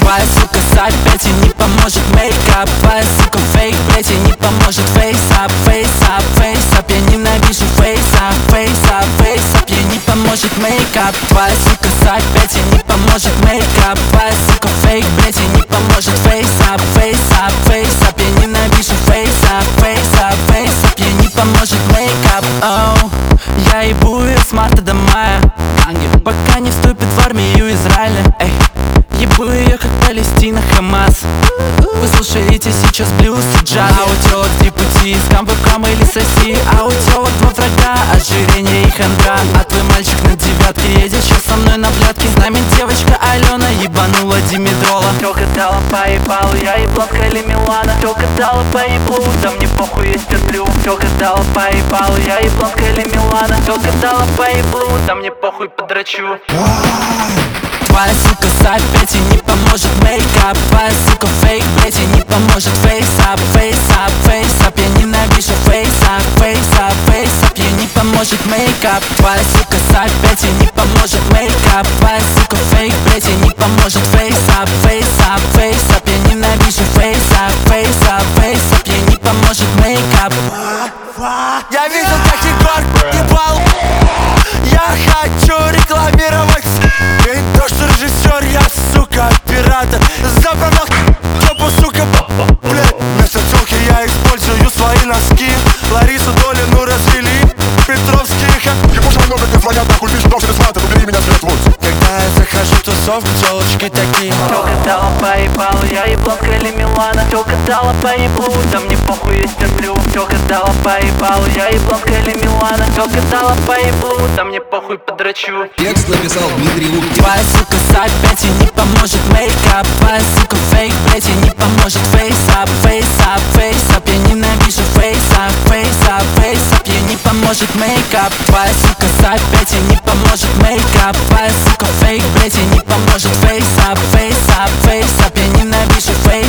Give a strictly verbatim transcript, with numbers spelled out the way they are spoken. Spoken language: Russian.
Твоя сука опять и не поможет мейкап. Твоя сука фейк, блять, и не поможет фейсап. Фейсап, фейсап, я ненавижу фейсап. Фейсап, фейсап, ей не поможет мейкап. Твоя сука опять и не поможет мейкап. Твоя сука фейк, блять, и не поможет фейсап. Фейсап, фейсап, я ненавижу фейсап. Фейсап, фейсап, ей не поможет мейкап. Оу, я ебу ее с марта до мая, пока не вступит в армию Израиля. Эй, ебу ее как Палестина, Хамас. Вы слушаете сейчас блюз и джаз. А у телок три пути, с камбэком или соси. А у телок два врага, ожирение и хандра. А твой мальчик на девятке едет сейчас со мной на блядке. С нами девочка Алена ебанула димедрола. Тёлка дала поебалу, я ебланка или Милана. Тёлка дала поеблу, да мне похуй, я стерплю. Тёлка дала поебалу, я ебланка или Милана. Тёлка дала поеблу, да мне похуй, подрачу. Твоя сука опять и не поможет мейкап. Твоя сука фейк, блять, и не поможет фейсап. Фейсап, фейсап, я ненавижу фейсап. Фейсап, фейсап, ей не поможет мейкап. Твоя сука опять и не поможет мейкап. Твоя сука фейк, блять, и не поможет фейсап. Фейсап, фейсап, я ненавижу фейсап. Фейсап, фейсап, ей не поможет мейкап. Я видел, как Егор ебал. Я хочу рекламировать. Я не то, что режиссер, я, сука, оператор. Забрал жопу, сука, блядь. Вместо тёлки я использую свои носки. Ларису Долину развели, Петровских. Ебу свой номер, не звонят, нахуй, пишут, но все сматывают, убери меня с мертвой. Когда я захожу в тусовку, тёлочки такие. Тёлка дала поебалу, я ебланка или Милана. Тёлка дала поеблу, да мне похуй, я стерплю. Тёлка дала поебалу, я ебланка или Милана. Тёлка дала поеблу, да мне похуй, подрачу. Текст написал Дмитрий Лукин. Твоя сука опять и не поможет мейкап. Твоя сука фейк, блять, и не поможет фейсап. Фейсап, фейсап, я ненавижу фейсап. Фейсап, фейсап, ей не поможет мейкап. Твоя сука опять и не поможет мейкап. Твоя сука фейк, блять, и не поможет фейсап. Фейсап, фейсап, я ненавижу фейсап.